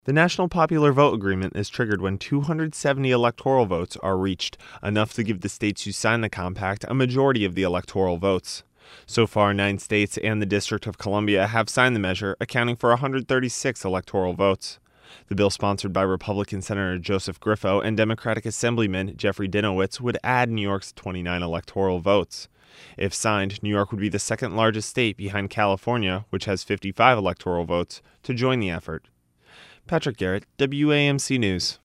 The National Popular Vote Agreement is triggered when 270 electoral votes are reached, enough to give the states who signed the compact a majority of the electoral votes. So far, 9 states and the District of Columbia have signed the measure, accounting for 136 electoral votes. The bill, sponsored by Republican Senator Joseph Griffo and Democratic Assemblyman Jeffrey Dinowitz, would add New York's 29 electoral votes. If signed, New York would be the second largest state behind California, which has 55 electoral votes, to join the effort. Patrick Garrett, WAMC News.